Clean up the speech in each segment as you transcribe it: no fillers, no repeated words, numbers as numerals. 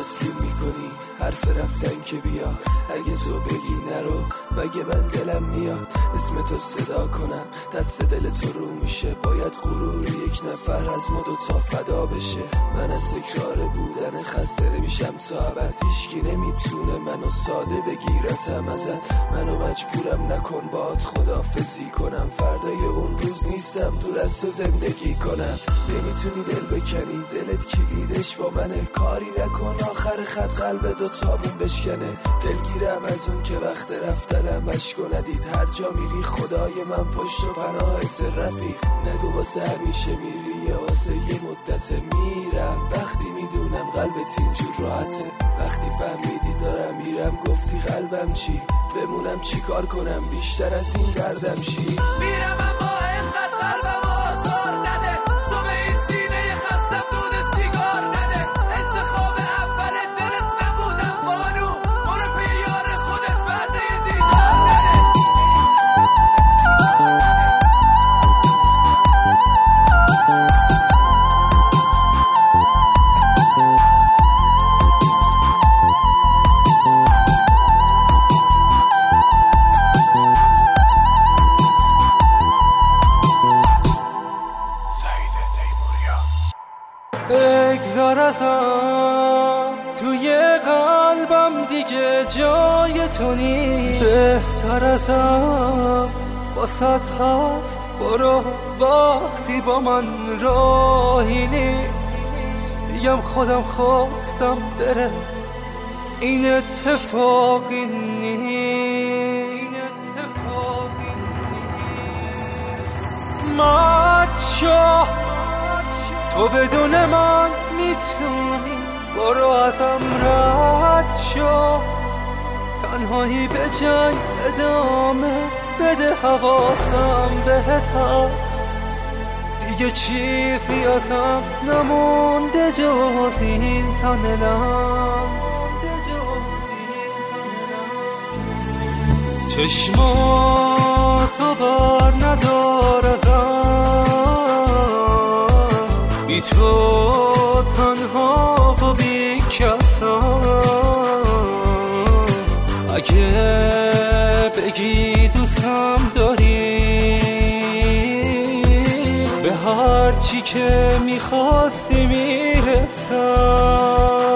تسلیم میکنی حرف رفتن که بیا، اگه تو بگی نرو مگه من دلم میاد اسم تو صدا کنم، دست دل تو رو میشه، باید غرور یک نفر از ما دوتا فدا بشه. من از تکرار بودن خسته نمیشم تا ابد، هیچکی نمیتونه منو ساده بگیرتم ازت، منو مجبورم نکن باهات خداحافظی کنم، فردای اون روز نیستم دور از تو زندگی کنم. نمیتونی دل بکنی، دلت کلیدش با منه، کاری نکن آخر خط قلب دو تامون بشکنه. دلگیرم از اون که وقت رفتنم اشکو ندید، هر جا میری خدای من پشت و پناهت رفیق، نگو واسه همیشه میری یا واسه یه مدت میرم، وقتی میدونم قلبت اینجور راحته، وقتی فهمیدی دارم میرم گفتی قلبم چی، بمونم چی کار کنم بیشتر از این دردم چی، میرم اما اینقدر قلبم آزار نده، تو به این سینه خستم دود سیگار نده، انتخاب اول دلت نبودم بانو، برو پیار خودت وعده دیدار نده. بگذار ازم توی قلبم دیگه جای تو نیست، بهتر ازم واسط هست برو وقتی با من راهی نیست، میگم خودم خواستم بره این اتفاقی نیست، مرد تو بدون من میتونی برو ازم رد شو، تنهایی به جنگ ادامه بده حواسم بهت هست، دیگه چیزی ازم نمونده جز این تنلم، چشماتو بر ندار ازم، بی تو تنها و بی کسم، اگه بگی دوستم داری به هر چی که میخواستی میرسم.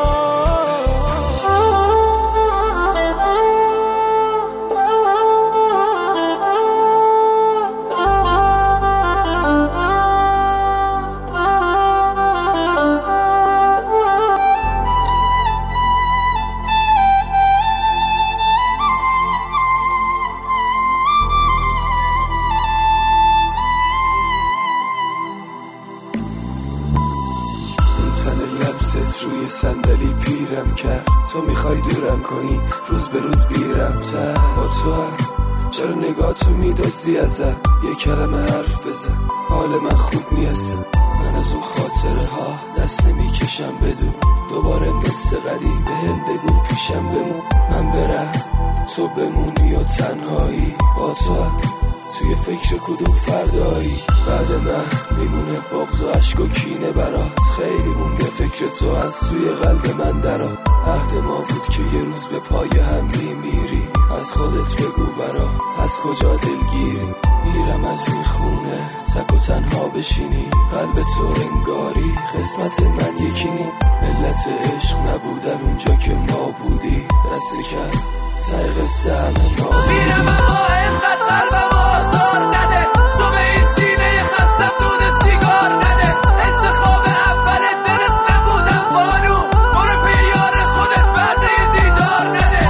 روی صندلی پیرم کرد، تو میخوای دورم کنی روز به روز بیرم تر، با تو هم چرا نگاه تو میدازی ازم، یه کلمه حرف بزن حال من خوب نیستم، من از اون خاطره ها دست نمیکشم بدون، دوباره مثل قدیم بهم بگو پیشم بمون، من برم تو بمونی و تنهایی، با تو هم توی فکر کدوم فردایی، بعد من میمونه بغض و عشق و کینه برات، خیلی مونده فکر تو از سوی قلب من درا، عهد ما بود که یه روز به پای هم میمیری، از خودت بگو برا از کجا دلگیری، میرم از این خونه تک و تنها بشینی، قلب تو انگاری قسمت من یکی نی، ملت عشق نبودن اونجا که ما بودی، دست کرد ته قصه همه ما، میرم اما اینقدر قلبم آزار نده، تو به این سینه خستم دود سیگار نده، انتخاب اول دلت نبودم بانو، برو پیار خودت وعده دیدار نده.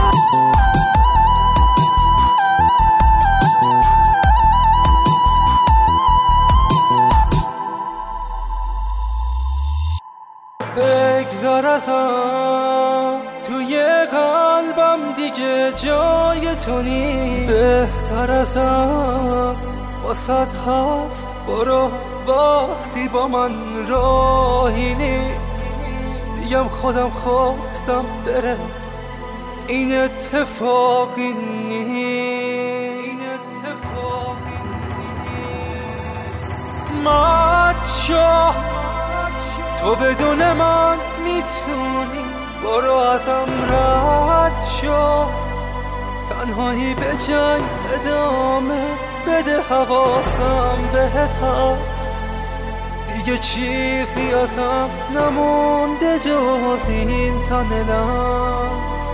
بگذار ازم توی قلبم دیگه جای تو نیست، بهتر ازم واسط هست برو وقتی با من راهی نیست، میگم خودم خواستم بره این اتفاقی نیست، مرد شو تو بدون من میتونی برو ازم رد شو، تنهایی به جنگ ادامه بده، حواسم بهت هست، دیگه چیزی ازم نمونده جز این تنلم.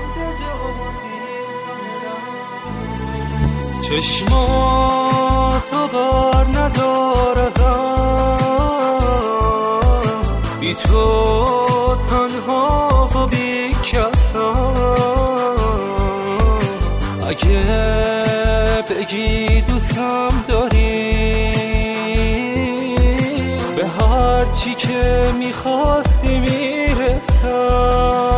چشماتو بر ندار ازم، بی تو تنها و بی کسم، اگه بگی دوستم داری، به هر چی که میخواستی میرسم.